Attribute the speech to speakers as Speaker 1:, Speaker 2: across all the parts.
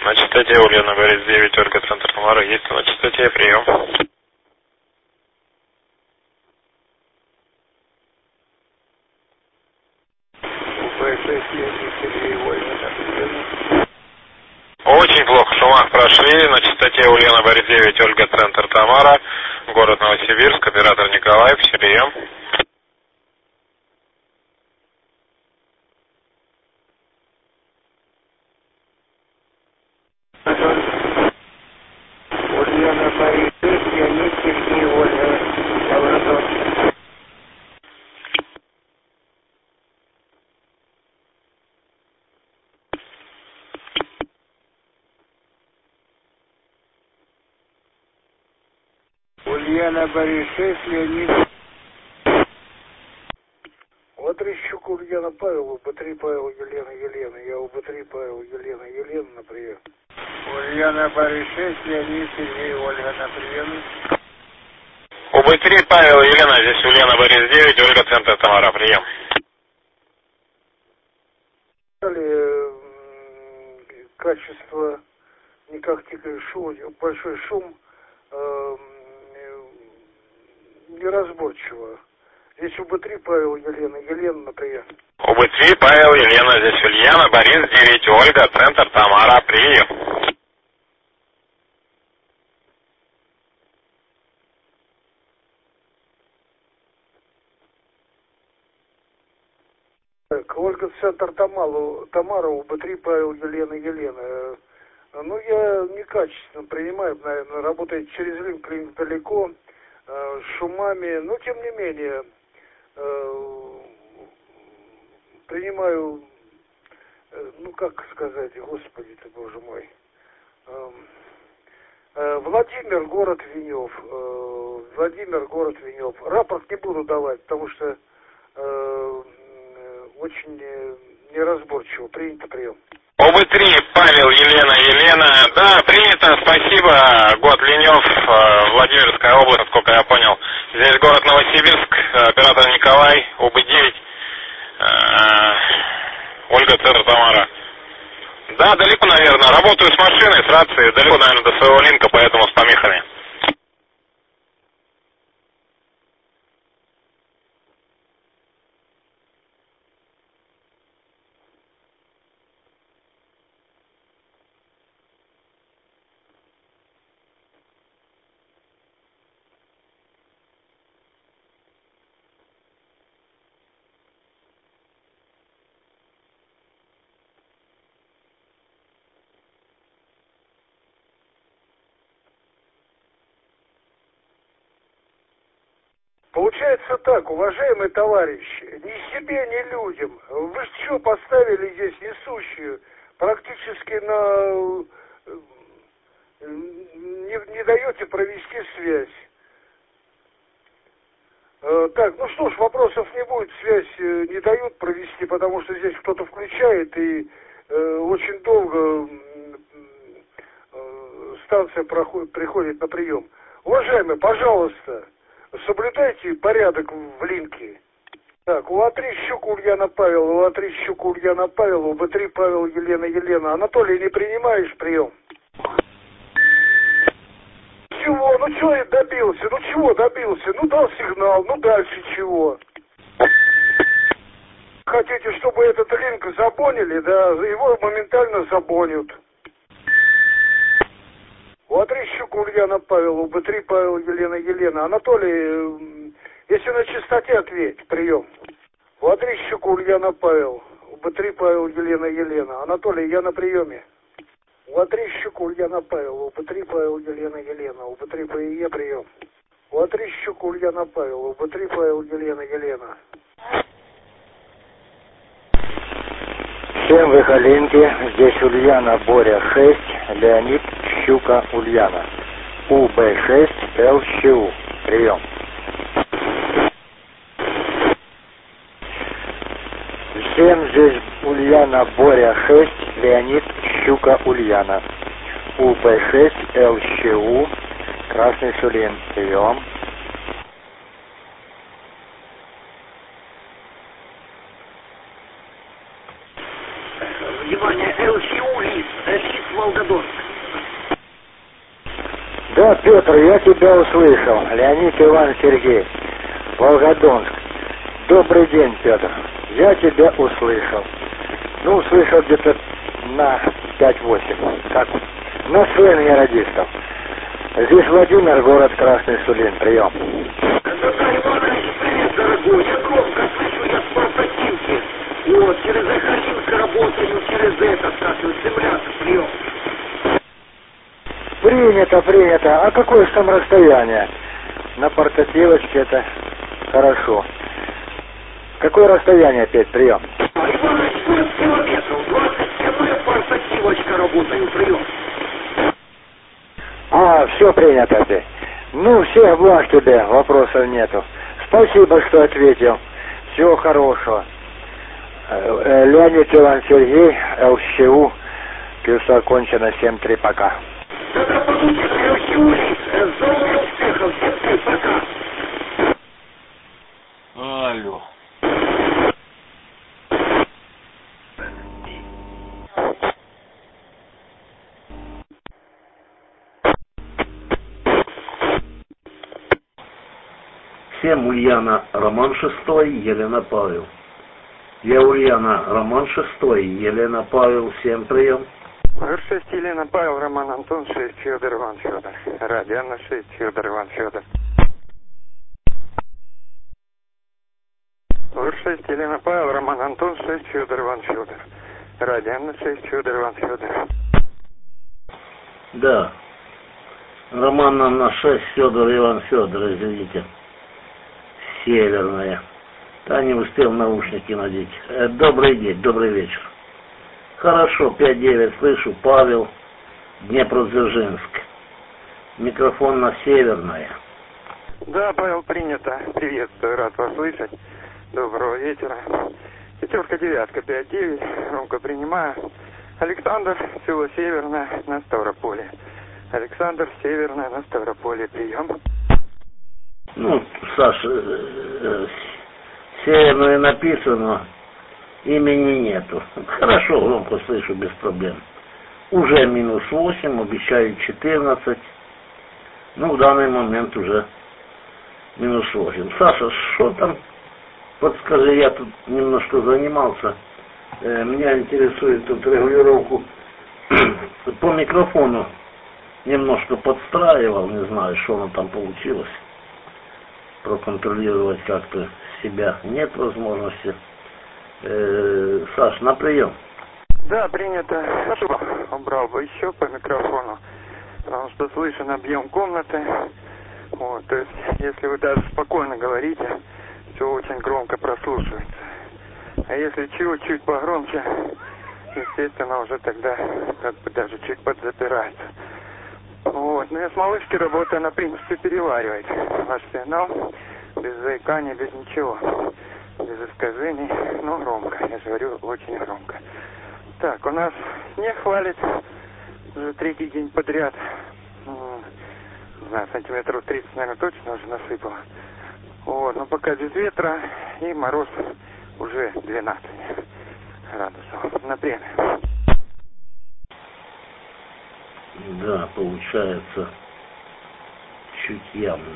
Speaker 1: На частоте Ульяна Борис 9, Ольга, центр Тамара. Есть на частоте, прием. Очень плохо, в шумах прошли. На частоте Ульяна Борис 9, Ольга, центр Тамара. Город Новосибирск, оператор Николаев, прием.
Speaker 2: Ульяна Борис 9, Леонид, Сергей, Ольга, лаборатория. Ульяна Борис 6, Леонид. Латрищук Ульяна Павел, УБ3 Павел, Елена, Елена. Я УБ3 Павел, Елена, Елена, на прием. Ульяна Борис 6, Леонид, Сергей, Ольга, на прием.
Speaker 1: УБ3 Павел, Елена, здесь Ульяна Борис 9, Ольга, центр Тамара, прием.
Speaker 2: Качество никак шум, большой шум, неразборчиво. Здесь УБ3 Павел, Елена, Елена, на прием.
Speaker 1: УБ3 Павел, Елена, здесь Ульяна Борис 9, Ольга, центр Тамара, прием.
Speaker 2: Так, Ольга, центр Тамара, УБ3 Павел, Елена, Елена. Ну, я некачественно принимаю, наверное, работает через линк далеко, с шумами, но тем не менее, принимаю, ну, как сказать, господи ты, боже мой, Владимир, город Венев, Владимир, город Венев. Рапорт не буду давать, потому что очень неразборчиво. Принято, прием.
Speaker 1: ОБ3 Павел, Елена, Елена. Да, принято, спасибо. Год Ленев, Владимирская область, насколько я понял. Здесь город Новосибирск, оператор Николай, ОБ9, Ольга, центр Тамара. Да, далеко, наверное. Работаю с машиной, с рацией. Далеко, наверное, до своего линка, поэтому с помехами.
Speaker 2: Получается так, уважаемые товарищи, ни себе, ни людям. Вы что поставили здесь несущую? Практически не даете провести связь. Так, ну что ж, вопросов не будет, связь не дают провести, потому что здесь кто-то включает и очень долго станция приходит на прием. Уважаемые, пожалуйста, соблюдайте порядок в линке. Так, УА-3 Щук Ульяна Павел, УА-3 Щук Ульяна Павел, УБ3 Павел, Елена, Елена. Анатолий, не принимаешь прием? Чего? Ну чего я добился? Ну чего добился? Ну дал сигнал, ну дальше чего? Хотите, чтобы этот линк забонили, да, его моментально забонят. УА-3 Щук Ульяна Павел, УБ3 Павел, Елена, Елена. Анатолий, если на чистоте, ответь, прием. УА-3 Щук Ульяна Павел, УБ3 Павел, Елена, Елена. Анатолий, я на приеме. УА-3 Щук Ульяна Павел, УБ3 Павел, Елена, Елена. УБ3 ПИЕ, прием. УА-3 Щук Ульяна Павел, УБ3 Павел, Елена, Елена.
Speaker 3: Всем выходинки, здесь Ульяна, Боря 6, Леонид, Щука, Ульяна. УБ6, ЛЩУ. Прием. Всем здесь Ульяна, Боря 6, Леонид, Щука, Ульяна. УБ6, ЛЩУ, Красный Сулин. Прием.
Speaker 4: Внимание, ЛСУ, лис
Speaker 2: Волгодонск.
Speaker 3: Да, Петр, я тебя услышал. Леонид Иван Сергей, Волгодонск. Добрый день, Петр. Я тебя услышал. Ну, услышал где-то на 5-8. Как? На сленге радистов. Здесь Владимир, город Красный Сулин. Прием.
Speaker 2: Петр Иванович, привет, дорогой. Я громко слышу, я с Портативки. Вот, через Ахаринск работаю, через этот, как симулятор, прием.
Speaker 3: Принято, принято. А какое же там расстояние? На портативочке это хорошо. Какое расстояние опять? Прием.
Speaker 2: Иванович, 40 километров, 27-я портативочка, работаю, прием.
Speaker 3: А, все принято опять. Ну, всех благ тебе, вопросов нету. Спасибо, что ответил. Всего хорошего. Леонид Иван Сергей, ЛЩУ, плюса окончено 7-3, пока.
Speaker 2: Тогда получится ЛЩУ, здоровья, успехов, 7-3, пока.
Speaker 4: Алло. Всем Ульяна, Роман 6, Елена Павел. Я Ульяна, Роман 6, Елена Павел, всем прием.
Speaker 5: РШ Елена Павел, Роман Антон 6, Федор Иван Федор. Радиана 6, Федор Иван Федор. РШ Елена Павел, Роман Антон 6, Федор Иван Федор. Радиана 6, Федор Иван Федор.
Speaker 4: Да. Роман Анна 6, Федор Иван Федор, извините. Северная. Да, не успел наушники надеть. Добрый день, добрый вечер. Хорошо, 5-9, слышу, Павел, Днепродзержинск. Микрофон на Северная.
Speaker 5: Да, Павел, принято. Приветствую, рад вас слышать. Доброго вечера. 5-9, 5-9, громко принимаю. Александр, село Северное, на Ставрополе. Александр, Северное, на Ставрополе, прием.
Speaker 4: Ну, Саша, Северное написано, имени нету. Хорошо, громко слышу, без проблем. Уже -8, обещают 14. Ну, в данный момент уже -8. Саша, что там? Подскажи, я тут немножко занимался. Меня интересует тут регулировку по микрофону. Немножко подстраивал, не знаю, что оно там получилось. Проконтролировать как-то себя нет возможности. Саш, на прием.
Speaker 5: Да, принято. Хорошо, убрал бы еще по микрофону, потому что слышен объем комнаты. Вот, то есть, если вы даже спокойно говорите, все очень громко прослушивается. А если чуть-чуть погромче, естественно, уже тогда как бы даже чуть подзапирается. Вот, но я с малышки работаю, она, в принципе, переваривает ваш сигнал, без заикания, без ничего, без искажений, но громко, я же говорю, очень громко. Так, у нас снег валит уже 3-й день подряд, не знаю, сантиметров 30, наверное, точно уже насыпало. Вот, но пока без ветра, и мороз уже 12 градусов на премию.
Speaker 4: Да, получается, чуть явно.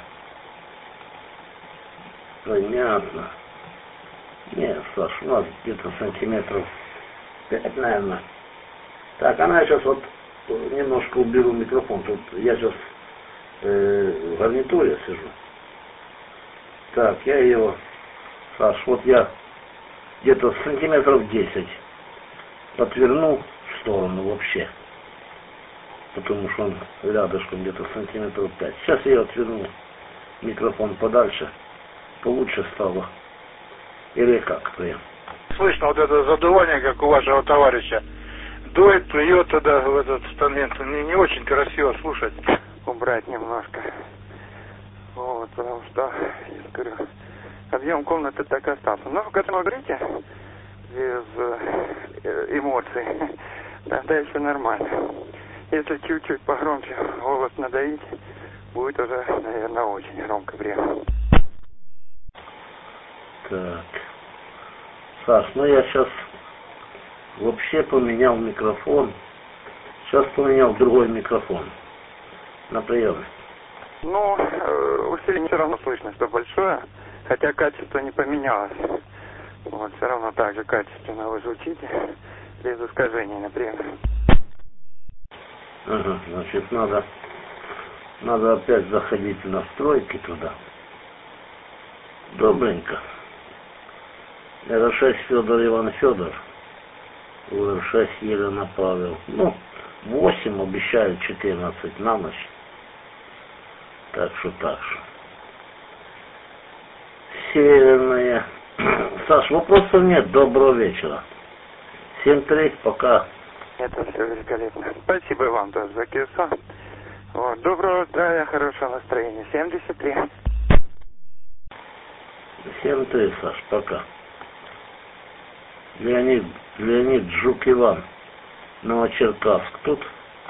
Speaker 4: Понятно. Нет, Саш, у нас где-то сантиметров 5, наверное. Так, она сейчас вот немножко уберу микрофон. Тут я сейчас в гарнитуре сижу. Так, я ее, Саш, вот я где-то сантиметров 10 отверну в сторону вообще. Потому что он рядышком где-то сантиметров 5. Сейчас я отверну микрофон подальше. Получше стало. Или как прям.
Speaker 6: Слышно вот это задувание, как у вашего товарища. Дует, плюет туда, в этот инструмент. Не очень красиво слушать.
Speaker 5: Убрать немножко. Вот, потому что, я говорю, объем комнаты так и остался. Но к этому говорите, без эмоций, тогда еще нормально. Если чуть-чуть погромче голос надавить, будет уже, наверное, очень громко время.
Speaker 4: Так. Саш, ну я сейчас вообще поменял микрофон. Сейчас поменял другой микрофон. На приеме.
Speaker 5: Ну, усиление все равно слышно, что большое, хотя качество не поменялось. Вот, все равно так же качественно вы звучите, без искажений, например.
Speaker 4: Ага, значит, надо опять заходить в настройки туда. Добренько. R6 Федор Иван Федор. R6 Елена Павел. Ну, 8 обещают 14 на ночь. Так что. Северная. Саш, вопросов нет. Доброго вечера. 7-3, пока.
Speaker 5: Это все великолепно. Спасибо вам тоже за кирсон. Вот, доброго здравия, хорошего настроения. 73.
Speaker 4: 7-3, Саш, пока. Леонид Жук Иван. Новочеркасск тут.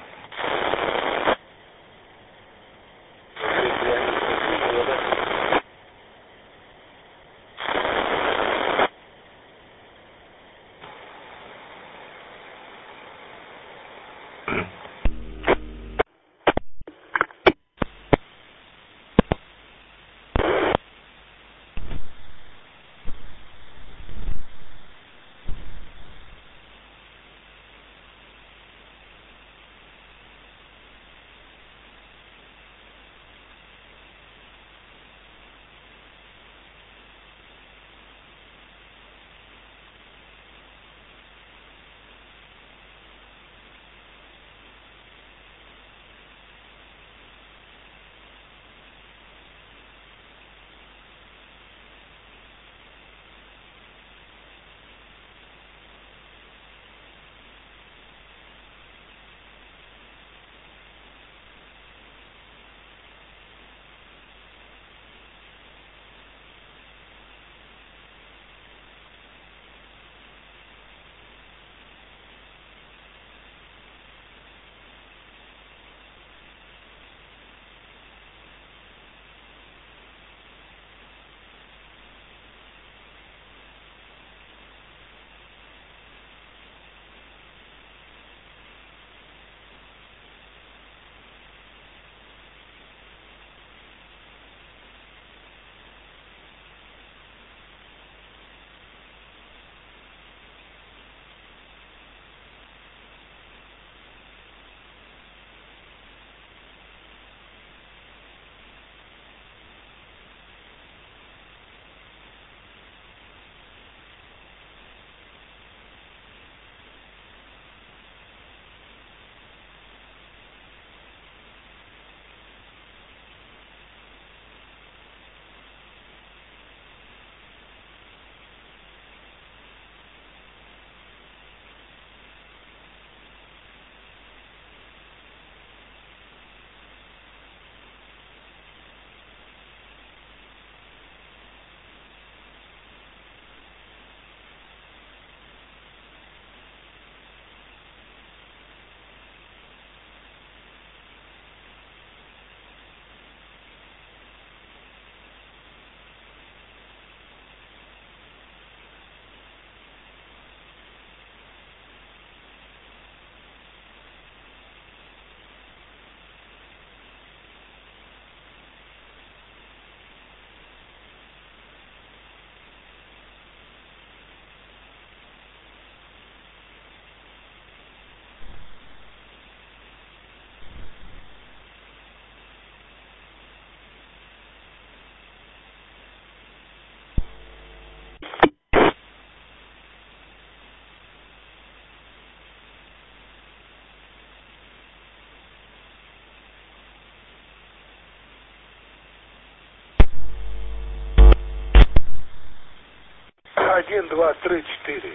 Speaker 2: Один, два, три, 4.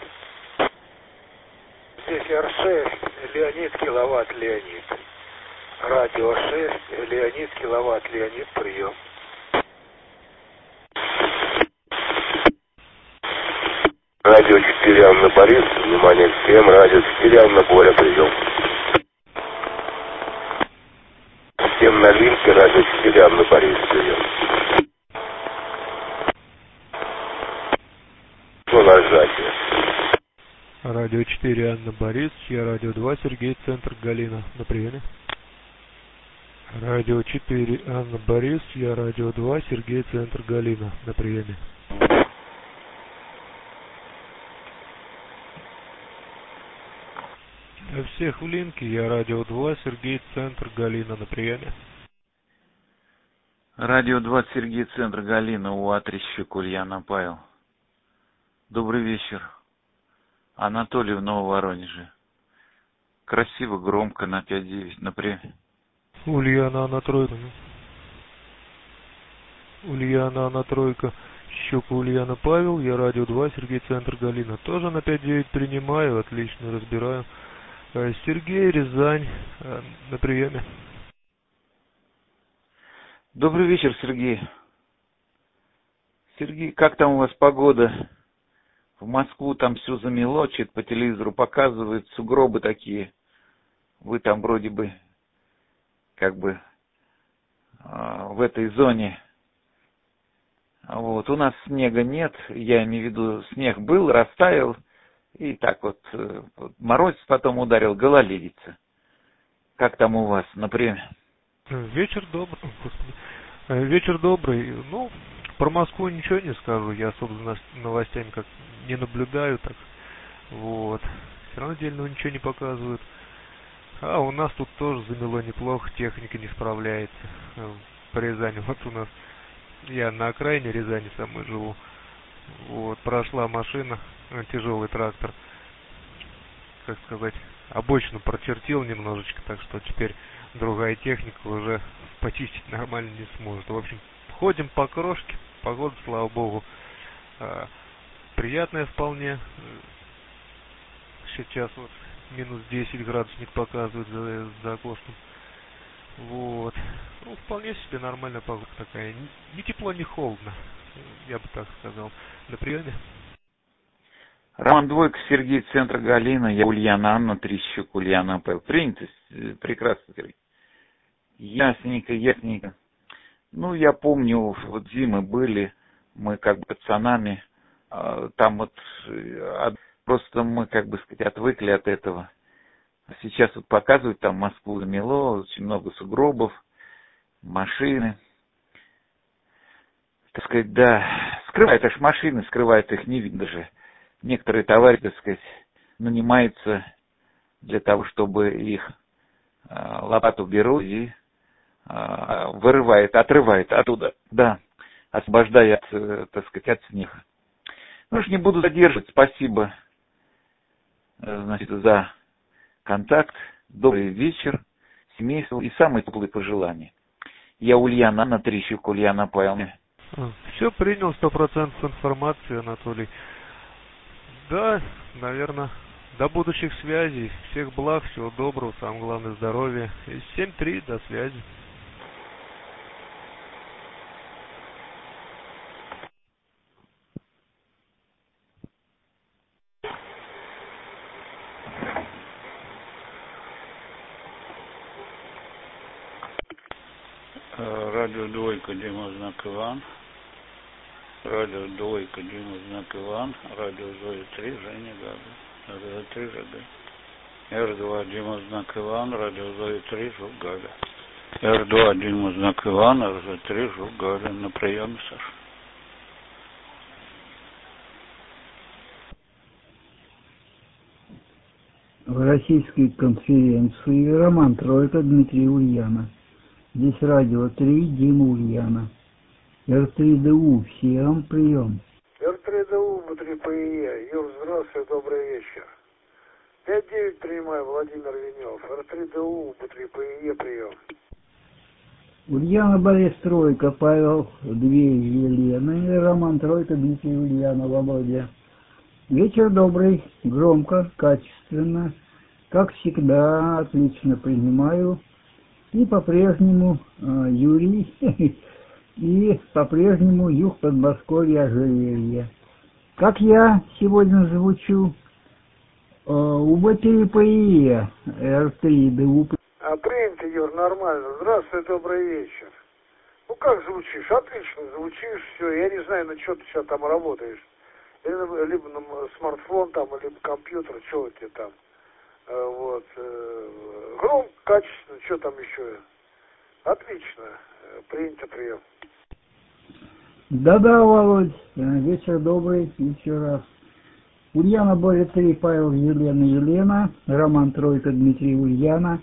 Speaker 2: Здесь R6, Леонид, киловатт, Леонид. Радио 6, Леонид, киловатт, Леонид, прием.
Speaker 7: Радио 4 Анна Борис, внимание всем, радио 4 Анна Боря, прием. Всем новинки, радио 4 Анна Борис, прием. Что нажатие?
Speaker 8: Радио 4 Анна Борис, я радио 2 Сергей, центр Галина. На приеме. Радио 4 Анна Борис, я радио 2 Сергей, центр Галина. На приеме. Для всех в линке, я радио 2 Сергей, центр Галина. На приеме.
Speaker 9: Радио 2 Сергей, центр Галина, УА-3 Ульяна Павел. Добрый вечер. Анатолий в Нововоронеже. Красиво, громко, на 5-9, например.
Speaker 8: Ульяна, Анна, тройка. Ульяна, Анна, тройка. Щука, Ульяна, Павел. Я радио 2, Сергей, центр Галина. Тоже на 5-9 принимаю, отлично разбираю. Сергей, Рязань, на приеме.
Speaker 9: Добрый вечер, Сергей. Сергей, как там у вас погода? В Москву там все замело, что-то по телевизору показывают, сугробы такие. Вы там вроде бы, как бы, в этой зоне. Вот, у нас снега нет, я имею в виду, снег был, растаял, и так вот, мороз потом ударил, гололедица. Как там у вас, например?
Speaker 8: Вечер добрый, господи. Вечер добрый, ну... Про Москву ничего не скажу, я особо за новостями как не наблюдаю, так вот. Все равно отдельного ничего не показывают. А у нас тут тоже замело неплохо, техника не справляется. По Рязани, вот у нас, я на окраине Рязани самой живу. Вот, прошла машина, тяжелый трактор, как сказать, обочину прочертил немножечко, так что теперь другая техника уже почистить нормально не сможет. В общем, ходим по крошке, погода, слава богу, приятная вполне. Сейчас вот минус 10 градусник показывает за окошком. Вот. Ну, вполне себе нормальная погода такая. Ни тепло, ни холодно, я бы так сказал. На приеме.
Speaker 9: Роман Двойка, Сергей, центр Галина, я Ульяна Анна, Трещук, Ульяна Павел. Принято? Прекрасно, Сергей. Ясненько, ясненько. Ну, я помню, вот зимы были, мы как бы пацанами, там вот просто мы, как бы сказать, отвыкли от этого. Сейчас вот показывают, там Москву замело, очень много сугробов, машины. Так сказать, да, скрывают аж машины, скрывают их, не видно же. Некоторые товарищи, так сказать, нанимаются для того, чтобы их лопату берут и вырывает, отрывает оттуда, да, освобождая, так сказать, от снега. Ну уж не буду задерживать, спасибо, значит, за контакт, добрый вечер, семейство и самые теплые пожелания. Я Ульяна Анна, Трещук, Ульяна Павел.
Speaker 8: Все принял, 100% информации, Анатолий. Да, наверное, до будущих связей, всех благ, всего доброго, самое главное здоровья. 7-3, до связи.
Speaker 10: Радио Двойка, Дима, знак Иван. Радио Двойка, Дима, знак Иван. Радио Зоя 3, Женя Галя. Радио 3, ЖГ. Р2, Дима, знак Иван. Радио Зоя 3, Жук Галя. Р2, Дима, знак Иван. Радио 3, Жук Галя. На приеме, Саша.
Speaker 11: В российской конференции Роман Тройка, Дмитрий Ульяна. Здесь радио 3, Дима Ульяна. Р3ДУ, всем прием.
Speaker 2: Р3ДУ, Б3ПИЕ. Юр, здравствуй, добрый вечер. 5-9 принимаю, Владимир Венев. Р3ДУ, Б3ПИЕ, прием.
Speaker 11: Ульяна, Борис Тройка, Павел, 2 Елены, Роман Тройка, Дмитрий Ульяна, Володя. Вечер добрый, громко, качественно, как всегда, отлично принимаю. И по-прежнему Юрий, и по-прежнему юг Подмосковья, Ожерелье. Как я сегодня звучу? УБ3ПИЕ, Р3ДУ.
Speaker 2: Принято, Юр, нормально. Здравствуй, добрый вечер. Ну как звучишь? Отлично звучишь, все. Я не знаю, на что ты сейчас там работаешь. либо на смартфон там, либо компьютер, что у тебя там. Вот. Громко, качественно, что там еще? Отлично. Принято, прием.
Speaker 11: Да-да, Володь, вечер добрый, еще раз. Ульяна Боря 3, Павел Елена, Роман Тройка, Дмитрий Ульяна.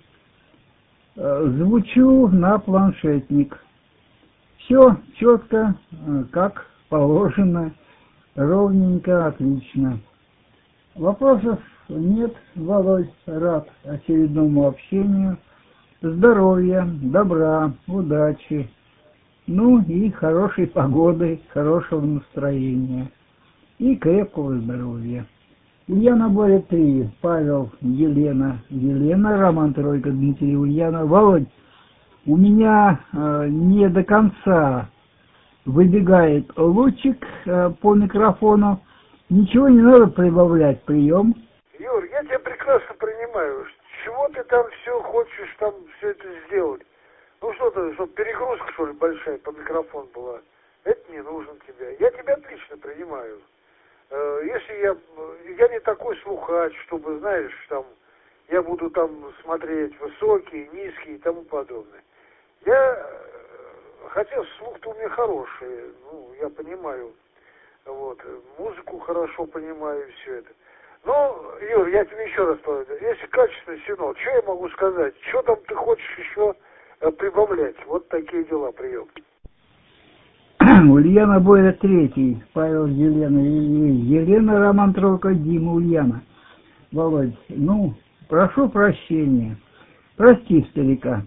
Speaker 11: Звучу на планшетник. Все четко, как положено, ровненько, отлично. Вопросов нет, Володь, рад очередному общению. Здоровья, добра, удачи, ну и хорошей погоды, хорошего настроения и крепкого здоровья. Ульяна Боря 3, Павел Елена, Роман Тройка, Дмитрий Ульяна. Володь, у меня не до конца выбегает лучик по микрофону. Ничего не надо прибавлять, прием.
Speaker 2: Юр, я тебя прекрасно принимаю. Чего ты там все хочешь там все это сделать? Ну что-то, чтобы перегрузка, что ли, большая по микрофону была. Это не нужно тебе. Я тебя отлично принимаю. Если я не такой слухач, чтобы, знаешь, там, я буду там смотреть высокие, низкие и тому подобное. Хотя слух-то у меня хороший, ну, я понимаю, вот, музыку хорошо понимаю и все это. Ну, Юр, я тебе еще раз говорю, если качественный сигнал, что я могу сказать? Что там ты хочешь еще прибавлять? Вот такие дела, прием.
Speaker 11: Ульяна Боря 3, Павел Елена, Роман Тройка, Дима Ульяна. Володь, ну, прошу прощения, прости старика.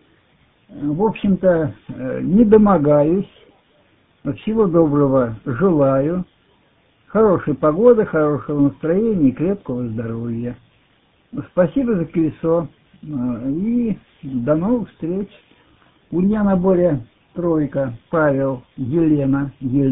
Speaker 11: В общем-то, не домогаюсь, всего доброго желаю, хорошей погоды, хорошего настроения и крепкого здоровья. Спасибо за колесо и до новых встреч. Ульяна Боря Тройка, Павел Елена,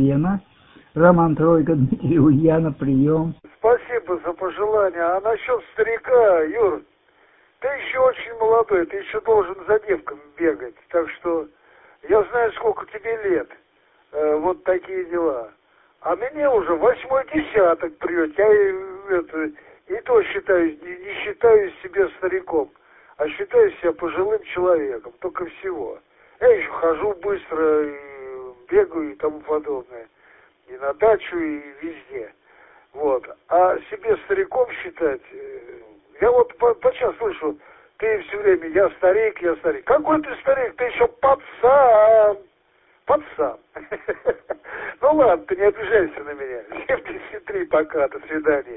Speaker 11: Роман Тройка, Дмитрий Ульяна, прием.
Speaker 2: Спасибо за пожелания. А насчет старика, Юр, ты еще очень молодой, ты еще должен за девками бегать. Так что я знаю, сколько тебе лет. Вот такие дела. А мне уже 8-й десяток прет. Я и то считаюсь, не считаю себя стариком, а считаю себя пожилым человеком. Только всего. Я еще хожу быстро, и бегаю и тому подобное. И на дачу, и везде. Вот. А себе стариком считать... Я вот подчас слышу, ты все время, я старик. Какой ты старик? Ты еще пацан. Пацан. Ну ладно, ты не обижайся на меня. 73, пока, до свидания.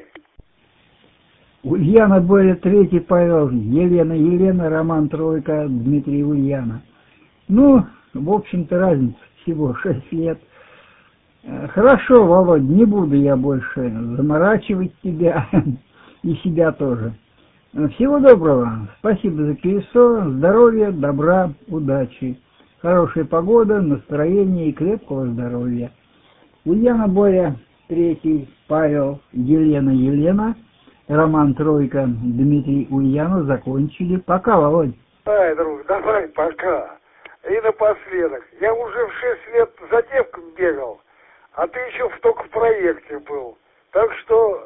Speaker 11: Ульяна Боря 3, Павел Елена, Роман Тройка, Дмитрий Ульяна. Ну, в общем-то, разница всего 6 лет. Хорошо, Володь, не буду я больше заморачивать тебя и себя тоже. Всего доброго, спасибо за колесо, здоровья, добра, удачи, хорошей погоды, настроения и крепкого здоровья. Ульяна Боря 3, Павел Елена, Роман Тройка, Дмитрий Ульяна закончили. Пока, Володь.
Speaker 2: Ай, друг, давай, пока. И напоследок, я уже в 6 лет за девками бегал, а ты еще только в проекте был. Так что,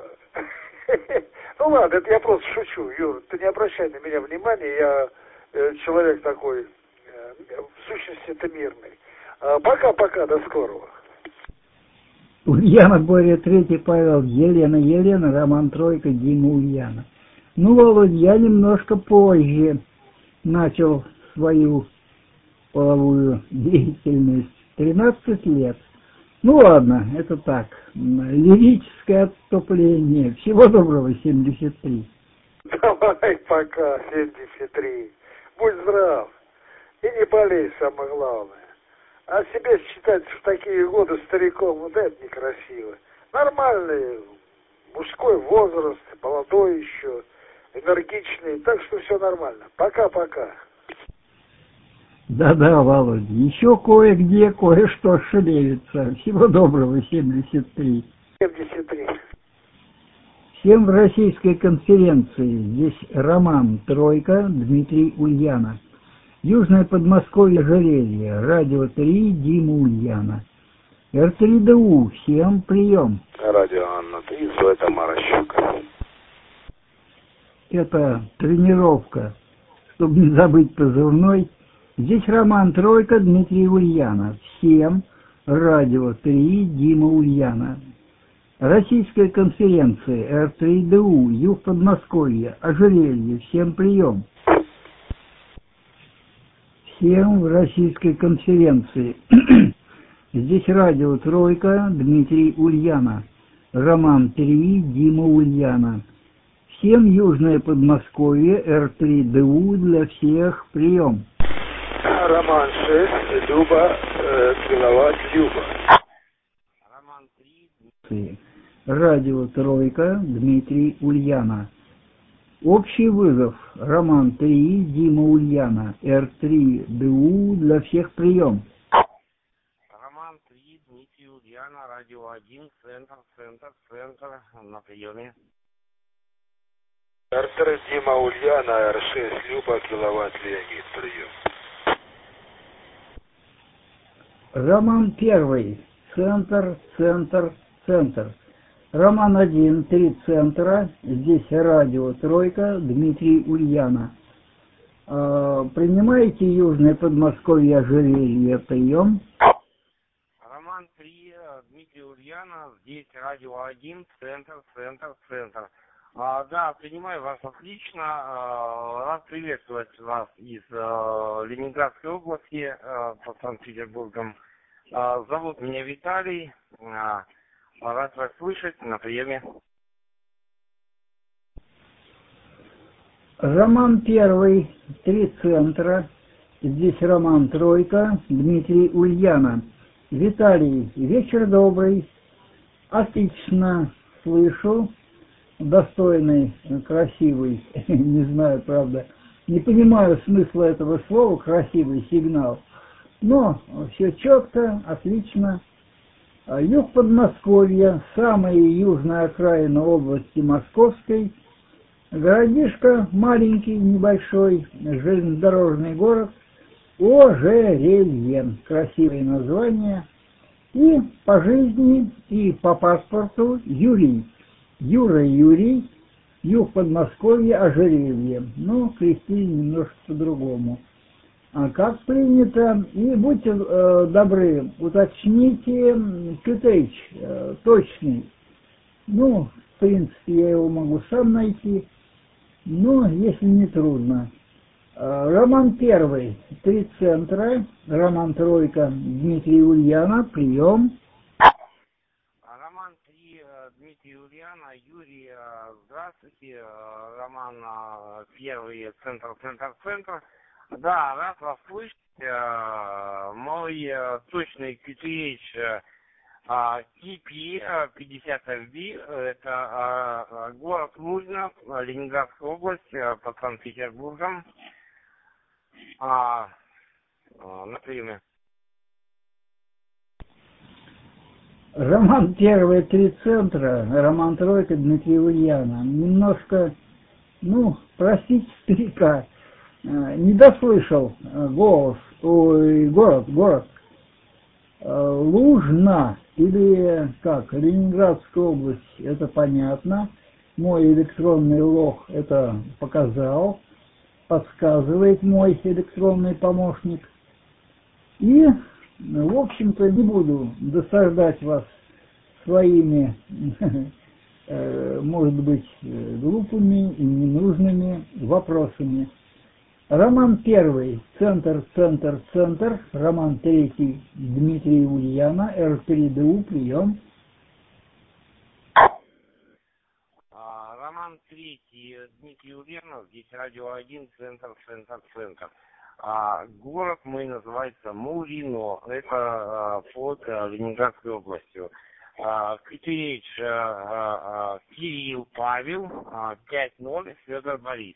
Speaker 2: ну ладно, это я просто шучу, Юр, ты не обращай на меня внимания, я человек такой, в сущности, это мирный. Пока-пока, до скорого.
Speaker 11: Ульяна Боря 3, Павел Елена, Роман Тройка, Дима Ульяна. Ну, Володь, я немножко позже начал свою половую деятельность, 13 лет. Ну ладно, это так, лирическое отступление. Всего доброго, 73.
Speaker 2: Давай пока, 73. Будь здрав. И не болей, самое главное. А себя считать в такие годы стариком, вот это некрасиво. Нормальный мужской возраст, молодой еще, энергичный, так что все нормально. Пока-пока.
Speaker 11: Да-да, Володя, еще кое-где кое-что шевелится. Всего доброго, 73.
Speaker 2: 73.
Speaker 11: Всем в Российской конференции. Здесь Роман Тройка, Дмитрий Ульяна. Южное Подмосковье, Ожерелье, Радио 3, Дима Ульяна. Р3ДУ, всем прием.
Speaker 7: Радио Анна-3, Зоя Тамара-Щука.
Speaker 11: Это тренировка, чтобы не забыть позывной. Здесь Роман Тройка, Дмитрий Ульянов. Всем радио 3, Дима Ульяна. Российская конференция Р3ДУ, Юг Подмосковья, Ожерелье. Всем прием. Всем в российской конференции. Здесь радио Тройка, Дмитрий Ульяна. Роман 3, Дима Ульяна. Всем Южное Подмосковье, Р3ДУ, для всех прием.
Speaker 7: Роман 6, Люба, киловатт Люба.
Speaker 11: Роман 3, радио Тройка, Дмитрий Ульяна. Общий вызов. Роман 3, Дима Ульяна. Р3ДУ, для всех прием.
Speaker 12: Роман 3, Дмитрий Ульяна, радио 1, центр, на приеме.
Speaker 7: Р3 Дима Ульяна, Р6 Люба, киловатт Леонид, прием.
Speaker 11: Роман 1, центр. Роман 1, 3 центра. Здесь радио Тройка, Дмитрий Ульяна. Принимаете Южное Подмосковье, Ожерелье, прием.
Speaker 12: Роман 3, Дмитрий Ульяна, здесь радио 1, центр. Да, принимаю вас отлично. Рад приветствовать вас из Ленинградской области под Санкт-Петербургом. Зовут меня Виталий. Рад вас слышать на приеме.
Speaker 11: Роман 1, 3 центра. Здесь Роман Тройка, Дмитрий Ульяна. Виталий, вечер добрый. Отлично слышу. Достойный, красивый, не знаю, правда, не понимаю смысла этого слова, красивый сигнал. Но все четко, отлично. Юг Подмосковья, самая южная окраина области Московской. Городишко маленький, небольшой, железнодорожный город. Ожерелье. Красивое название. И по жизни, и по паспорту Юрий. Юрий, Юг Подмосковья, Ожерелье. Ну, крестили немножко по-другому. А как принято, и будьте добры, уточните QTH точный. Ну, в принципе, я его могу сам найти, но если не трудно. Роман 1, 3 центра, Роман Тройка, Дмитрий Ульяна, прием.
Speaker 12: Роман 3, Дмитрий Ульяна, Юрий, здравствуйте. Роман 1, центр. Да, рад вас слышать. Мой точный QTH TP50FB, это город Лужно, Ленинградская область, под Санкт-Петербургом. На приеме.
Speaker 11: Роман 1, 3 центра, Роман Тройка, Дмитрий Ульяна. Немножко, простите старика, не дослышал голос, город. Лужно или как, Ленинградская область, это понятно. Мой электронный лог это показал, подсказывает мой электронный помощник. И, в общем-то, не буду досаждать вас своими, может быть, глупыми и ненужными вопросами. Роман 1, центр, Роман 3, Дмитрий Ульяна, Р3ДУ, прием.
Speaker 12: Роман 3, Дмитрий Ульянов, здесь радио 1, центр. Город мой называется Мурино, это под Ленинградской областью. QTH Кирилл Павел, 5-0, Федор Борис.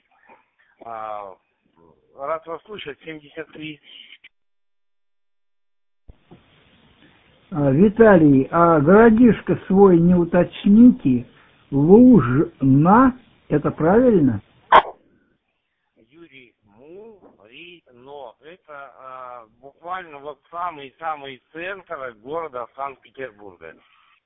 Speaker 12: Рад вас слышать, 73.
Speaker 11: Виталий, а городишко свой не уточните? Лужна, это правильно?
Speaker 12: Юрий Му, но это буквально вот самый центр города Санкт-Петербурга.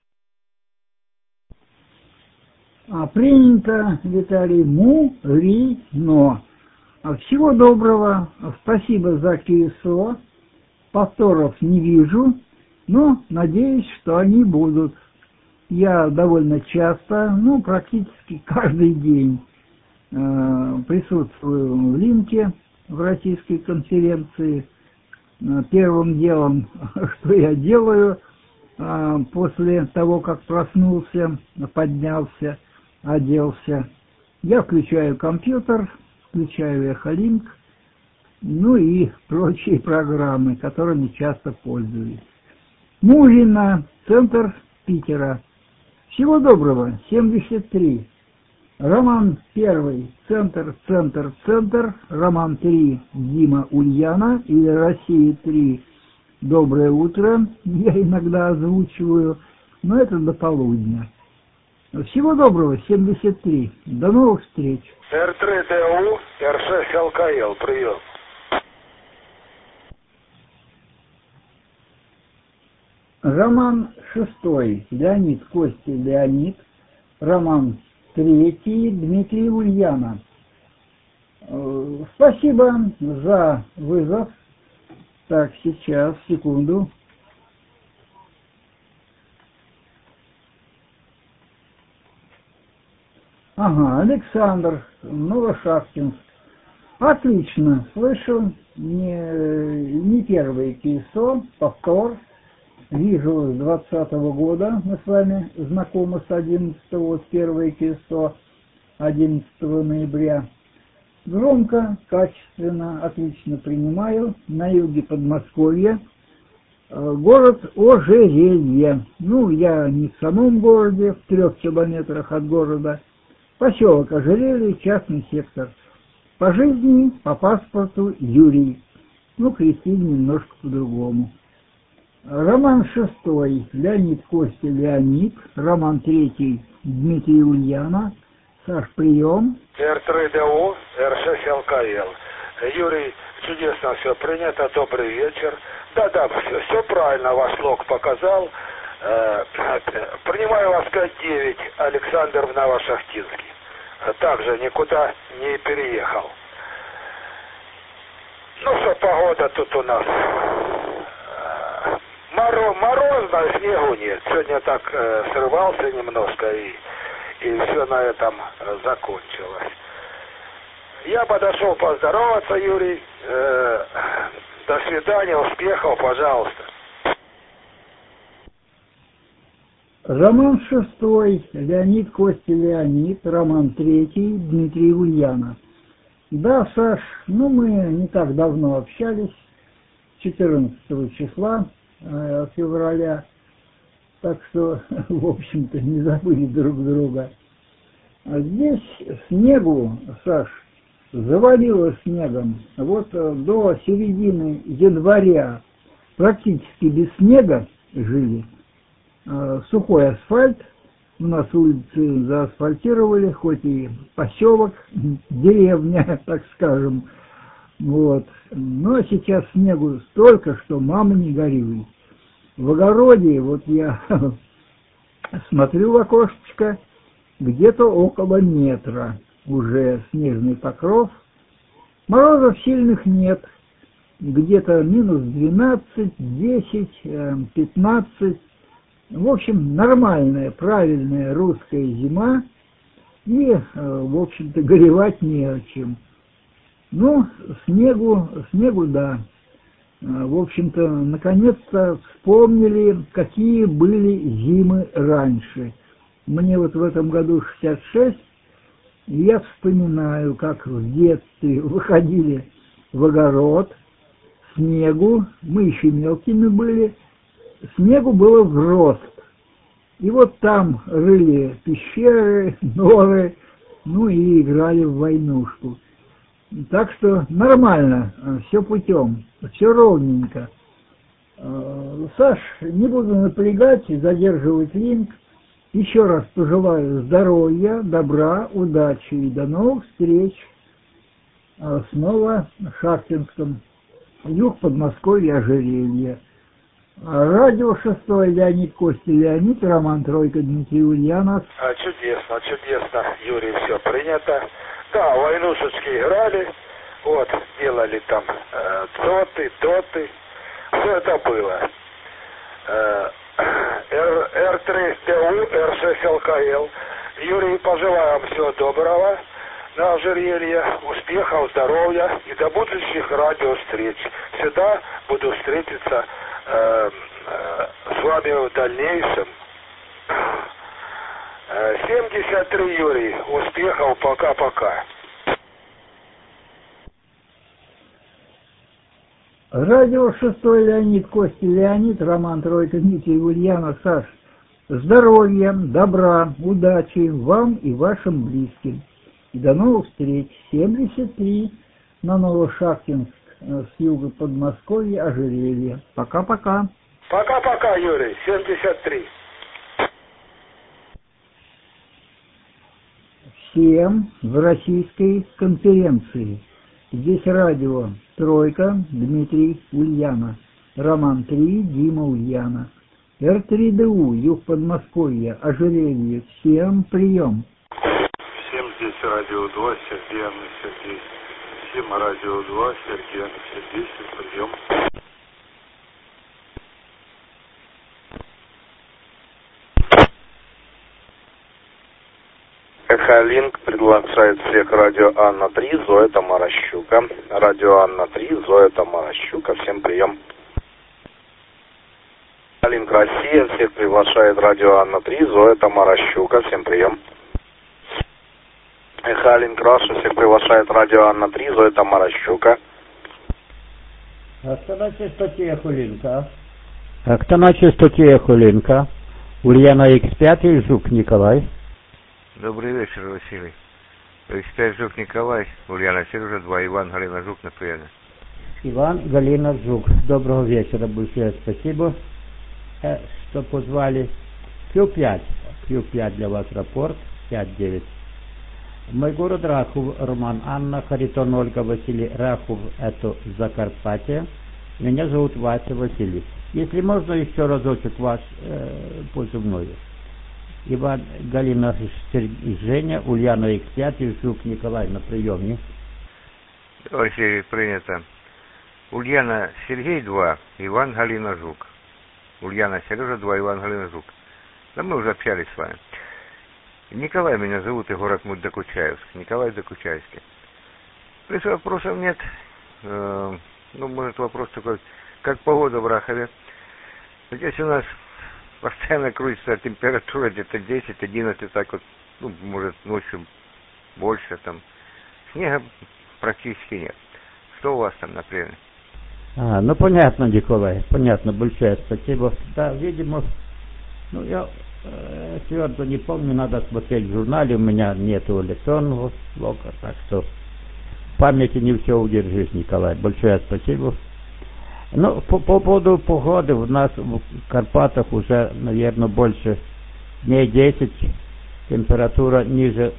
Speaker 11: Принято, Виталий, Мурино. Всего доброго, спасибо за КСО, повторов не вижу, но надеюсь, что они будут. Я довольно часто, практически каждый день присутствую в Линке, в российской конференции. Первым делом, что я делаю, после того, как проснулся, поднялся, оделся, я включаю компьютер, включаю Эхолинк, и прочие программы, которыми часто пользуюсь. Мужина, центр Питера. Всего доброго, 73. Роман 1, центр. Роман 3, Дима Ульяна или Россия 3. Доброе утро, я иногда озвучиваю, но это до полудня. Всего доброго, 73. До новых встреч.
Speaker 2: Р3ДУ, Р6 ЛКЛ, прием.
Speaker 11: Роман 6, Леонид, Костя, Леонид. Роман 3, Дмитрий Ульяна. Спасибо за вызов. Так, сейчас, секунду. Ага, Александр, Новошахтинск. Отлично, слышу, не первый КСО, повтор. Вижу, с 2020 года мы с вами знакомы с 11-го, вот первое КСО 11 ноября. Громко, качественно, отлично принимаю. На юге Подмосковья. Город Ожерелье. Я не в самом городе, в 3 километрах от города. Поселок Ожерелье, частный сектор. По жизни, по паспорту Юрий. Крестили немножко по-другому. Роман 6, Леонид, Костя, Леонид. Роман 3, Дмитрий Ульяна. Саш, прием.
Speaker 2: Р3ДУ, Р6 ЛКЛ. Юрий, чудесно все принято, добрый вечер. Да, все правильно ваш лог показал. Принимаю вас 5-9, Александр в Новошахтинске. Также никуда не переехал. Что погода тут у нас? Морозно, снегу нет. Сегодня так срывался немножко и все на этом закончилось. Я подошел поздороваться, Юрий. До свидания, успехов, пожалуйста.
Speaker 11: Роман 6, Леонид, Костя, Леонид. Роман 3, Дмитрий Ульяна. Да, Саш, мы не так давно общались, 14 числа февраля, так что, в общем-то, не забыли друг друга. Здесь снегу, Саш, завалило снегом. Вот до середины января практически без снега жили. Сухой асфальт, у нас улицы заасфальтировали, хоть и поселок, деревня, так скажем. Вот. Но сейчас снегу столько, что мама не горюй. В огороде, вот я смотрю в окошечко, где-то около метра уже снежный покров. Морозов сильных нет, где-то минус 12, 10, 15. В общем, нормальная, правильная русская зима, и, в общем-то, горевать не о чем. Снегу, да. В общем-то, наконец-то вспомнили, какие были зимы раньше. Мне вот в этом году 66, и я вспоминаю, как в детстве выходили в огород, снегу, мы еще мелкими были, снегу было в рост. И вот там рыли пещеры, норы, и играли в войнушку. Так что нормально, все путем, все ровненько. Саш, не буду напрягать и задерживать линк. Еще раз пожелаю здоровья, добра, удачи и до новых встреч. снова Шахтинском. Юг Подмосковья, Ожерелье. Радио 6, Леонид Костя, Леонид, Роман Тройка, Дмитрий Ульянов.
Speaker 2: Чудесно, чудесно, Юрий, все принято. Да, войнушечки играли, вот, делали там доты, все это было. Р3ТУ, Р6 ЛКЛ. Юрий, пожелаем всего доброго на Ожерелье, успехов, здоровья и до будущих радиовстреч. Всегда буду встретиться с вами в дальнейшем. 73, Юрий. Успехов. Пока-пока.
Speaker 11: Радио 6, Леонид Костя, Леонид, Роман Тройка, Дмитрий Ульянов. Саш, здоровья, добра, удачи вам и вашим близким. И до новых встреч. 73 на Новошахтинск с юга Подмосковья, Ожерелье. Пока-пока.
Speaker 2: Пока-пока, Юрий. 73.
Speaker 11: Всем в российской конференции. Здесь радио Тройка, Дмитрий Ульянов. Роман 3, Дима Ульянов. Р3ДУ, юг Подмосковья, Ожерелье. Всем прием.
Speaker 13: Всем здесь радио 2, Сергей Анна Сергей. Всем радио 2, Сергей Анна Сергей. Всем прием.
Speaker 7: Эхолинк приглашает всех радио Анна 3, Зоя Тамара Щука. Радио Анна 3, Зоя Тамара Щука. Всем прием. Эхолинк Россия всех приглашает радио Анна 3, Зоя Тамара Щука. Всем прием. Эхолинк Раша всех приглашает радио Анна 3, Зоя Тамара Щука.
Speaker 14: А кто на частоте Эхолинка? Кто на частоте Эхолинка? Ульяна X5 и Жук Николай.
Speaker 12: Добрый вечер, Василий. X5 Жук Николай, Ульяна Сережа 2, Иван Галина Жук на приеме.
Speaker 14: Иван Галина Жук. Доброго вечера, большое спасибо, что позвали. Q5 для вас рапорт, 5-9. Мой город Рахов, Роман Анна, Харитон Ольга, Василий Рахов, это Закарпатье. Меня зовут Вася Василий. Если можно еще разочек вас позывную. Иван, Галина, Женя, Ульяна X5, Жук Николай на приеме.
Speaker 12: Василий, принято. Ульяна Сергей 2, Иван Галина Жук. Ульяна Сережа 2, Иван Галина Жук. Да мы уже общались с вами. Николай меня зовут, и город Докучаевск. Николай Докучаевский. То есть вопросов нет. Может вопрос такой, как погода в Рахове. Здесь у нас постоянно крутится температура где-то 10-11, так вот, может ночью больше там. Снега практически нет. Что у вас там на приеме?
Speaker 14: Понятно, Николай, понятно, большое спасибо. Да, видимо, я твердо не помню, надо смотреть в журнале, у меня нету электронного блока, так что в памяти не все удержишь, Николай. Большое спасибо. По поводу погоды, у нас в Карпатах уже, наверное, больше дней 10, температура ниже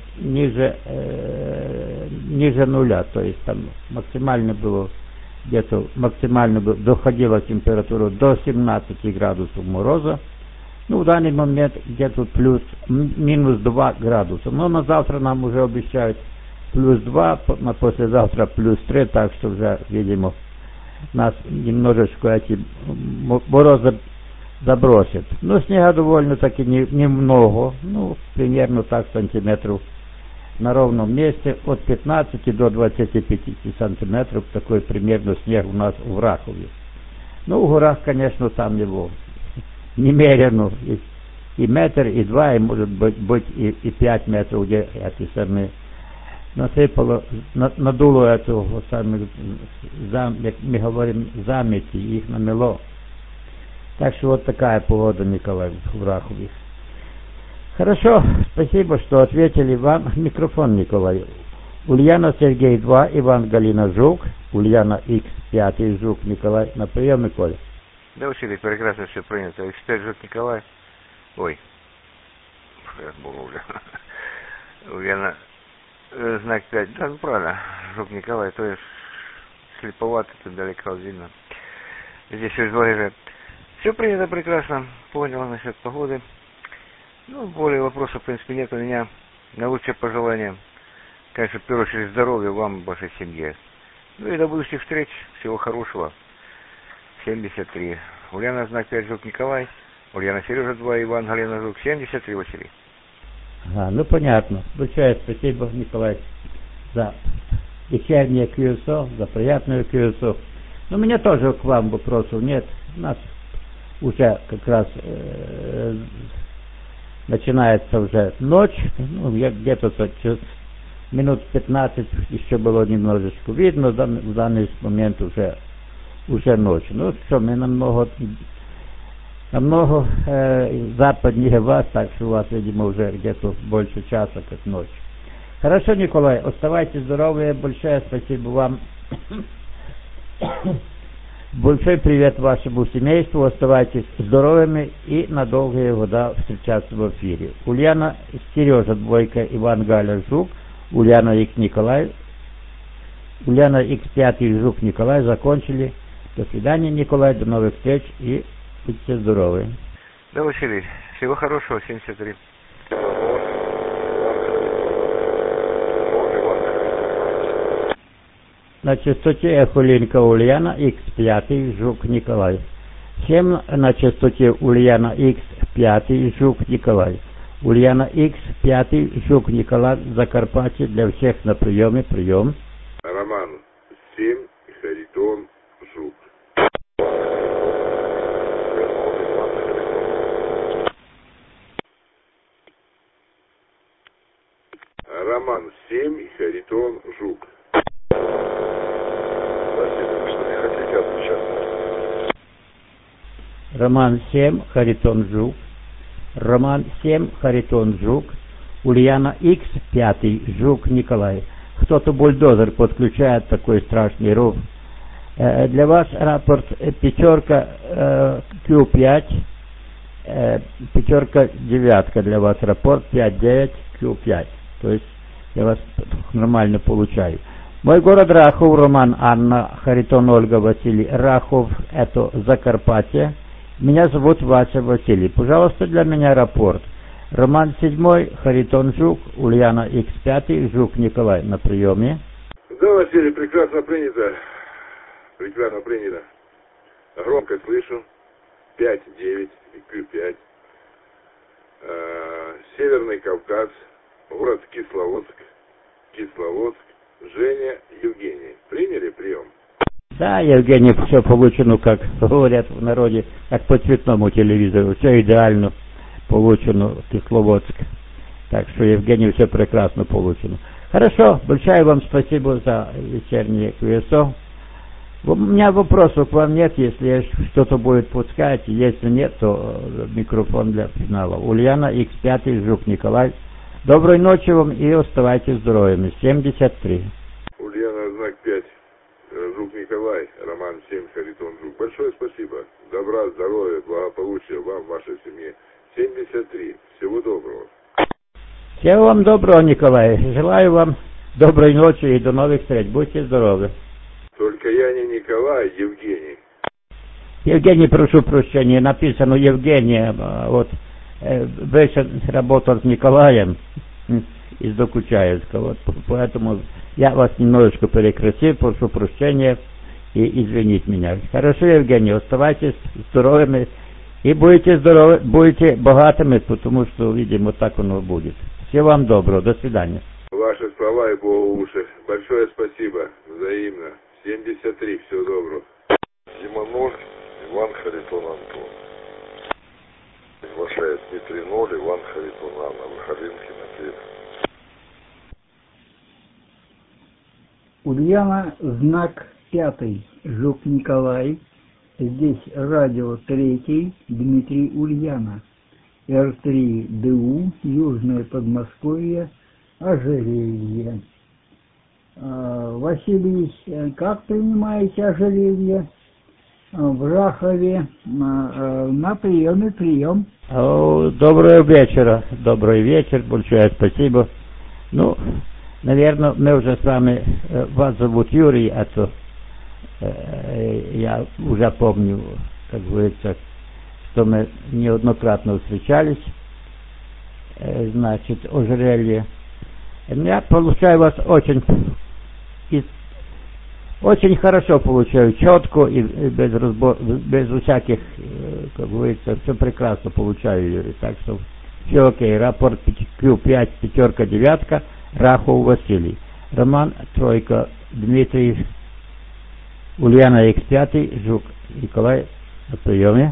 Speaker 14: нуля, то есть там максимально было, доходила температура до 17 градусов мороза. В данный момент где-то минус 2 градуса. Но на завтра нам уже обещают плюс 2, на послезавтра плюс 3, так что уже, видимо, нас немножечко эти морозы забросят. Снега довольно-таки немного, примерно так сантиметров на ровном месте, от 15 до 25 сантиметров, такой примерно снег у нас в Рахове. В горах, конечно, там его немерено, и метр, и 2, и может быть и 5 метров, где эти самые насыпало, надуло эту самую, мы говорим, замети, их намело. Так что вот такая погода, Николай, в Рахове. Хорошо, спасибо, что ответили вам. Микрофон, Николай. Ульяна Сергей 2, Иван Галина Жук, Ульяна X5 Жук Николай. На прием, Николай.
Speaker 12: Да, Василий, прекрасно все принято. X5 Жук Николай. Ой, я забыл уже. Ульяна знак 5. Да, ну правильно, Жук Николай, то есть слеповато, тут далеко видно. Здесь через 2G. Все принято прекрасно, понял насчет погоды. Ну, более вопросов, в принципе, нет у меня. Наилучшие пожелания. Конечно, в первую очередь здоровья вам, вашей семье. Ну и до будущих встреч. Всего хорошего. 73. Ульяна, знак 5, Жук Николай. Ульяна, Сережа 2, Иван, Галина, Жук. 73, Василий.
Speaker 14: Ага, ну понятно. Большое спасибо, Николай, за вечернее QSO, за приятную QSO. Но у меня тоже к вам вопросов нет. У нас уже как раз начинается уже ночь. Ну, я где-то минут 15 еще было немножечко видно. В данный момент уже ночь. Ну что, мы намного западнее вас, так что у вас, видимо, уже где-то больше часа, как ночь. Хорошо, Николай, оставайтесь здоровы, большое спасибо вам. Большой привет вашему семейству, оставайтесь здоровыми и на долгие года встречаться в эфире. Ульяна, Сережа, двойка, Иван, Галя, Жук, Ульяна, Икс, Николай, Ульяна, X5, Жук, Николай закончили. До свидания, Николай, до новых встреч и будьте здоровы.
Speaker 12: Да, Василий, всего хорошего, 73.
Speaker 14: На частоте Эхолинка Ульяна, X5, Жук, Николай. Всем на частоте Ульяна, X5, Жук, Николай. Ульяна, X5, Жук, Николай, Закарпатье, для всех на приеме, прием.
Speaker 15: Роман, 7, Харитон, Жук. Роман, 7, Харитон, Жук.
Speaker 14: Роман 7, Харитон Жук. Роман 7, Харитон Жук. Ульяна X5, Жук Николай. Кто-то бульдозер подключает такой страшный ров. Для вас рапорт пятерка Q5, пятерка девятка для вас рапорт 5-9 Q5. То есть я вас нормально получаю. Мой город Рахов, Роман, Анна, Харитон, Ольга, Василий. Рахов — это Закарпатье. Меня зовут Вася Василий. Пожалуйста, для меня рапорт. Роман 7, Харитон Жук, Ульяна X5, Жук Николай на приеме.
Speaker 15: Да, Василий, прекрасно принято. Прекрасно принято. Громко слышу. 5-9 Q5. Северный Кавказ. Город Кисловодск. Женя, Евгений. Приняли прием?
Speaker 14: Да, Евгений, все получено, как говорят в народе, как по цветному телевизору. Все идеально получено в Кисловодск. Так что, Евгений, все прекрасно получено. Хорошо, большое вам спасибо за вечернее QSO. У меня вопросов к вам нет, если что-то будет пускать. Если нет, то микрофон для финала. Ульяна, X5, Жук Николай. Доброй ночи вам и оставайтесь здоровыми. 73.
Speaker 15: Ульяна, знак 5. Жук Николай, Роман 7, Харитон Жук. Большое спасибо. Добра, здоровья, благополучия вам, вашей семье. 73. Всего доброго.
Speaker 14: Всего вам доброго, Николай. Желаю вам доброй ночи и до новых встреч. Будьте здоровы.
Speaker 15: Только я не Николай, Евгений.
Speaker 14: Евгений, прошу прощения, написано Евгения. Вот вы работал с Николаем из Докучаевска. Вот, поэтому я вас немножечко перекрасил, прошу прощения и извините меня. Хорошо, Евгений, оставайтесь здоровыми и будете здоровы, будете богатыми, потому что, видимо, так оно будет. Всего вам доброго, до свидания.
Speaker 15: Ваши слова и Богу уши. Большое спасибо, взаимно. 73, всего доброго.
Speaker 16: Дима 0, Иван Харитон Антон. Приглашает Дмитрий 0, Иван Харитон Анна, Выходинки на 3.
Speaker 11: Ульяна, знак 5, Жук Николай. Здесь радио 3, Дмитрий Ульяна. Р3ДУ, Южное Подмосковье, ожерелье. Василий, как принимаете ожерелье? В Рахове на приеме прием.
Speaker 14: Доброго вечера, добрый вечер, большое спасибо. Ну, наверное, мы уже с вами, вас зовут Юрий, а то я уже помню, как говорится, что мы неоднократно встречались, значит, ожерелье. Я получаю вас очень хорошо получаю, четко и без всяких, как говорится, все прекрасно получаю, Юрий. Так что все окей. Рапорт Q5, 5, 9, Рахов Василий. Роман, 3, Дмитрий, Ульяна, X5, Жук Николай на приеме.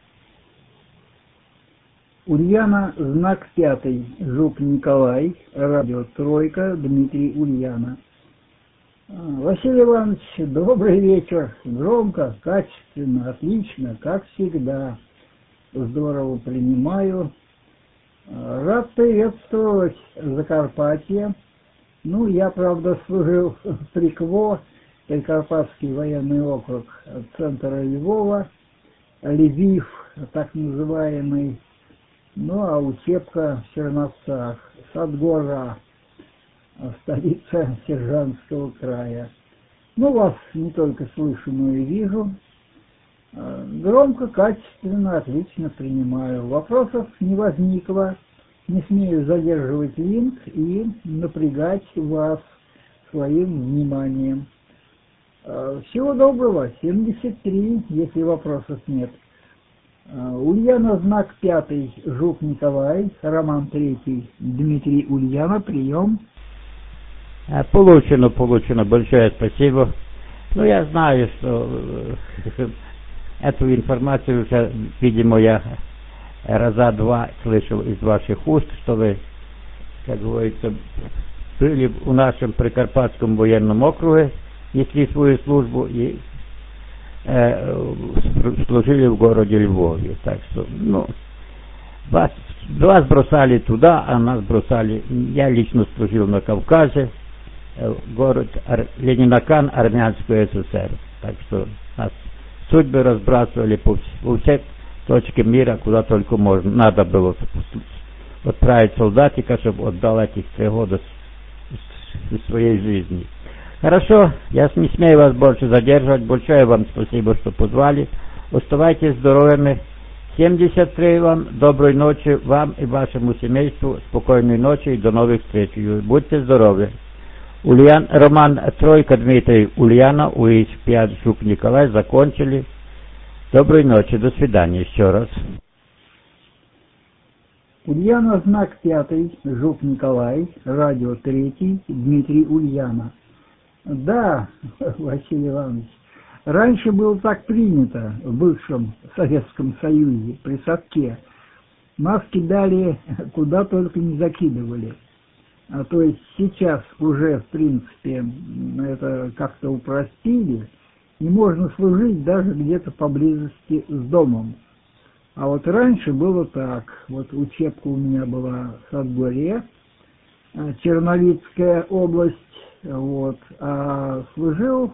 Speaker 11: Ульяна, знак 5, Жук Николай, радио 3, Дмитрий, Ульяна. Василий Иванович, добрый вечер. Громко, качественно, отлично, как всегда. Здорово принимаю. Рад приветствовать Закарпатье. Ну, я, правда, служил в Прикво, Прикарпатский военный округ, центра Львова, Львив, так называемый. Ну, а учебка в Черновцах, Садгора, столица Сержанского края. Ну, вас не только слышу, но и вижу. Громко, качественно, отлично принимаю. Вопросов не возникло. Не смею задерживать линк и напрягать вас своим вниманием. Всего доброго. 73, если вопросов нет. Ульяна, знак 5, Жук Николай, Роман 3, Дмитрий, Ульяна, прием.
Speaker 14: Получено, большое спасибо. Ну, я знаю, что эту информацию уже, видимо, я раза два слышал из ваших уст, что вы, как говорится, были в нашем Прикарпатском военном округе, несли свою службу и служили в городе Львове. Так что, ну, вас бросали туда, а нас бросали. Я лично служил на Кавказе, город Ленинакан, Армянскую ССР. Так что нас судьбы разбрасывали во все точки мира, куда только можно. Надо было отправить солдатика, чтобы отдал этих 3 года своей жизни. Хорошо, я не смею вас больше задерживать. Большое вам спасибо, что позвали. Оставайтесь здоровыми. 73 вам. Доброй ночи вам и вашему семейству. Спокойной ночи и до новых встреч. Будьте здоровы. Роман 3, Дмитрий, Ульяна, УИС 5, Жук Николай закончили. Доброй ночи, до свидания еще раз.
Speaker 11: Ульяна, знак 5, Жук Николай, радио 3, Дмитрий, Ульяна. Да, Василий Иванович, раньше было так принято в бывшем Советском Союзе, при Совке. Нас кидали куда только не закидывали. То есть сейчас уже, в принципе, это как-то упростили, и можно служить даже где-то поблизости с домом. А вот раньше было так. Вот учебка у меня была в Садгоре, Черновицкая область, вот, а служил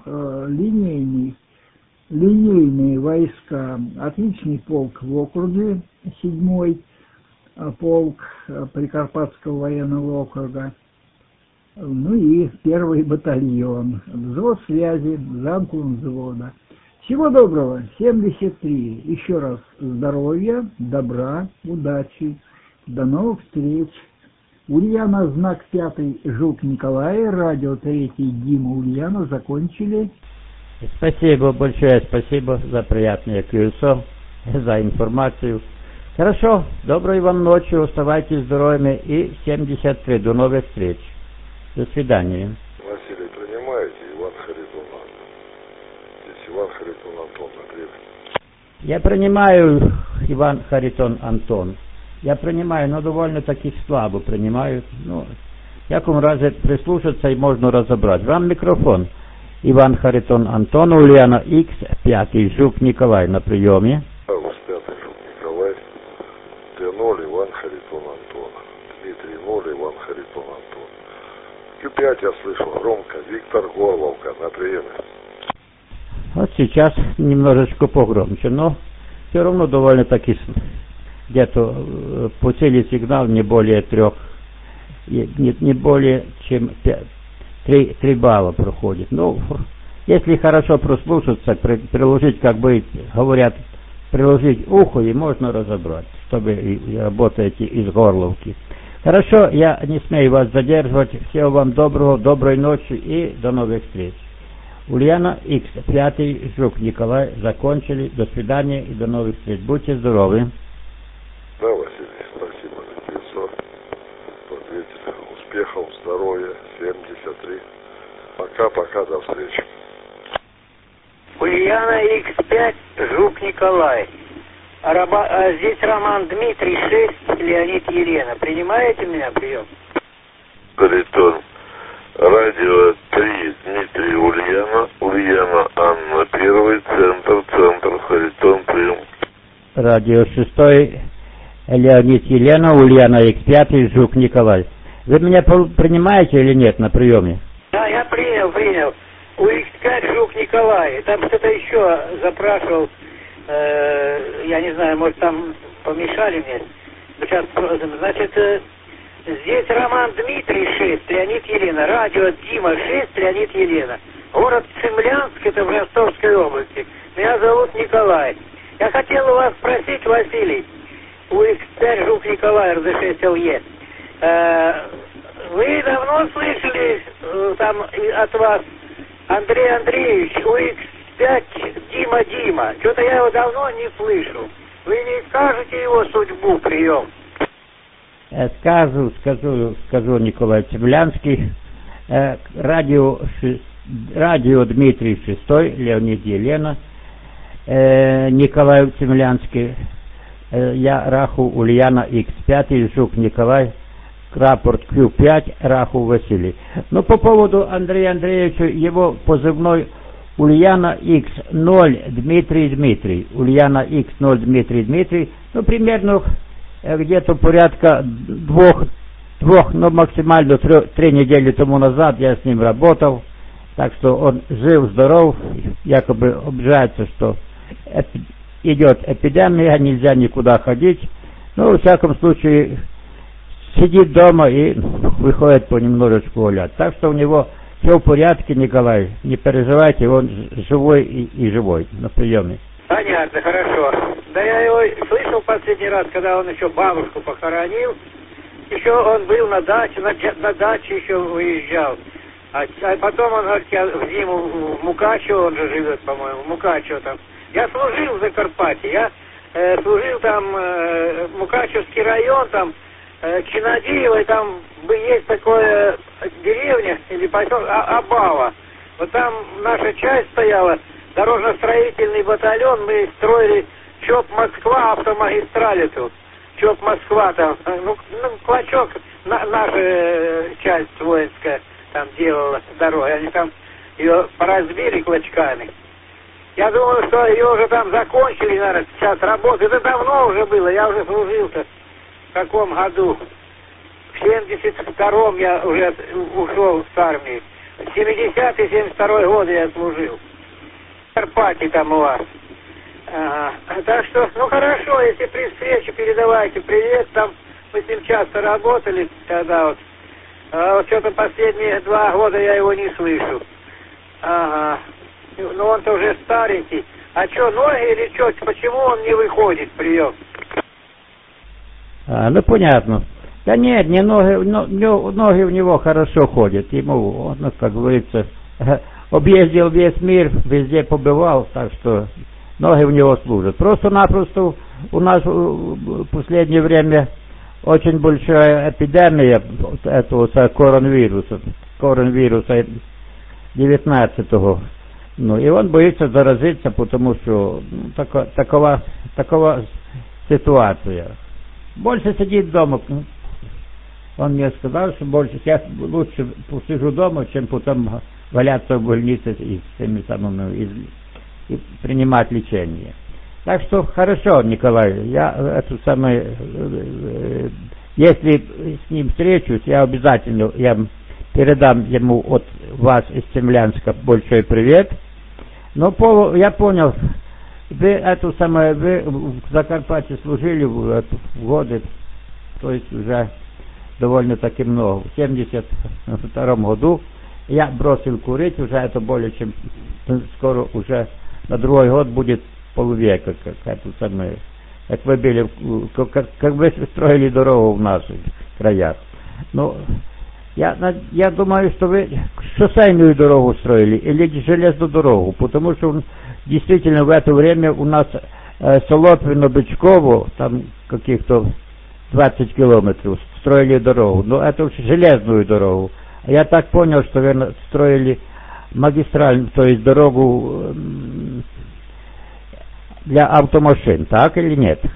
Speaker 11: линейные войска, отличный полк в округе, 7-й полк Прикарпатского военного округа, ну и 1-й батальон, взвод связи, замком взвода. Всего доброго, 73, еще раз здоровья, добра, удачи, до новых встреч. Ульяна, знак 5, Жук Николай, радио 3, Дима, Ульяна, закончили.
Speaker 14: Спасибо, большое спасибо за приятное QSO, за информацию. Хорошо, доброй вам ночи, оставайтесь здоровыми и 73, до новых встреч. До свидания.
Speaker 16: Василий, принимаете Иван Харитон Антон? Здесь Иван Харитон Антон на гребне.
Speaker 14: Я принимаю, Иван Харитон Антон. Я принимаю, но довольно-таки слабо принимаю. Ну, в якому разе прислушаться и можно разобрать. Вам микрофон. Иван Харитон Антон, Ульяна X5, Жук Николай на приеме.
Speaker 16: Август 5, Жук Николай, Т0, Иван Харитон Антон, Дмитрий 0, Иван Харитон Антон. Q5 я слышал громко, Виктор Горловка на приеме.
Speaker 14: Вот сейчас немножечко погромче, но все равно довольно-таки где-то по цели сигнал не более 3 не более чем 3 балла проходит. Ну, если хорошо прослушаться, приложить, как бы говорят, приложить ухо, и можно разобрать, чтобы и работаете из горловки. Хорошо, я не смею вас задерживать. Всего вам доброго, доброй ночи и до новых встреч. Ульяна X5, Жук Николай, закончили. До свидания и до новых встреч. Будьте здоровы.
Speaker 16: Да, Василий, спасибо за телефон. Ответили. Успехов, здоровья, 73. Пока, до встречи.
Speaker 17: Ульяна X5, Жук Николай. Здесь Роман Дмитрий, 6, Леонид Елена. Принимаете меня прием?
Speaker 16: Харитон. Радио 3, Дмитрий Ульяна. Ульяна Анна 1, центр, Харитон, прием.
Speaker 14: Радио 6, Леонид Елена, Ульяна X5, Жук Николай. Вы меня принимаете или нет на приеме?
Speaker 17: Да, я принял. У X5 Жук Николай. Там кто-то еще запрашивал. Я не знаю, может там помешали мне. Сейчас, значит, здесь Роман Дмитрий, 6, Леонид Елена. Радио Дима, 6, Леонид Елена. Город Цимлянск, это в Ростовской области. Меня зовут Николай. Я хотел у вас спросить, Василий, у X5 Жук Николай, РД6ЛЕ. Вы давно слышали там от вас Андрей Андреевич, у X5 Дима. Что-то я его давно не слышу. Вы не скажете его судьбу, прием?
Speaker 14: Скажу, Николай Цимлянский. Радио Дмитрий 6, Леонид Елена. Николай Цимлянский. Я Раху Ульяна X5, Жук Николай. Рапорт Q5, Раху Василий. Но по поводу Андрея Андреевича, его позывной Ульяна X0 Дмитрий. Ульяна X0 Дмитрий. Ну, примерно где-то порядка двух, ну, максимально 3 недели тому назад я с ним работал. Так что он жив, здоров, якобы обижается, что идет эпидемия, нельзя никуда ходить. Ну, во всяком случае, сидит дома и выходит понемножечку гулять. Так что у него все в порядке, Николай. Не переживайте, он живой и живой на приеме.
Speaker 17: Понятно, хорошо. Да я его слышал последний раз, когда он еще бабушку похоронил. Еще он был на даче, на даче еще выезжал. А потом он, говорит, я в зиму в Мукачево, он же живет, по-моему, в Мукачево там. Я служил в Закарпатье, я служил там, Мукачевский район, там, Чинадиево, и там есть такое деревня или поселок Абава. Вот там наша часть стояла, дорожно-строительный батальон, мы строили ЧОП Москва, автомагистрали тут. ЧОП Москва там, ну клочок, наша часть воинская там делала дорогу, они там ее поразбили клочками. Я думаю, что ее уже там закончили, наверное, сейчас работы. Это давно уже было, я уже служил-то. В каком году? В 72-м я уже ушел с армии. В 70-й, 72-й годы я служил. В Карпате там у вас. Так что, ну хорошо, если при встрече передавайте привет. Там мы с ним часто работали тогда вот. А вот что-то последние 2 года я его не слышу. Ага. Ну он-то уже старенький. А что, ноги или что? Почему он не выходит в прием?
Speaker 14: Ну понятно. Да нет, не ноги, ноги у него хорошо ходят. Ему, он, как говорится, объездил весь мир, везде побывал, так что ноги у него служат. Просто-напросто у нас в последнее время очень большая эпидемия этого коронавируса 19-го. Ну и он боится заразиться, потому что такова ситуация. Больше сидит дома. Он мне сказал, что больше я лучше посижу дома, чем потом валяться в больнице и с теми самыми и принимать лечение. Так что хорошо, Николай, я если с ним встречусь, я обязательно передам ему от вас из Цимлянска большой привет. Но я понял, вы в Закарпатье служили в годы, то есть уже довольно-таки много. В 1972 году я бросил курить, уже это более чем, скоро уже на другой год будет полвека, как вы были, как вы строили дорогу в наших краях. Но я думаю, что вы шоссейную дорогу строили или железную дорогу, потому что действительно в это время у нас Солотвино-Бычково, там каких-то 20 километров, строили дорогу, но это уж железную дорогу. А я так понял, что вы строили магистральную, то есть дорогу для автомашин, так или нет?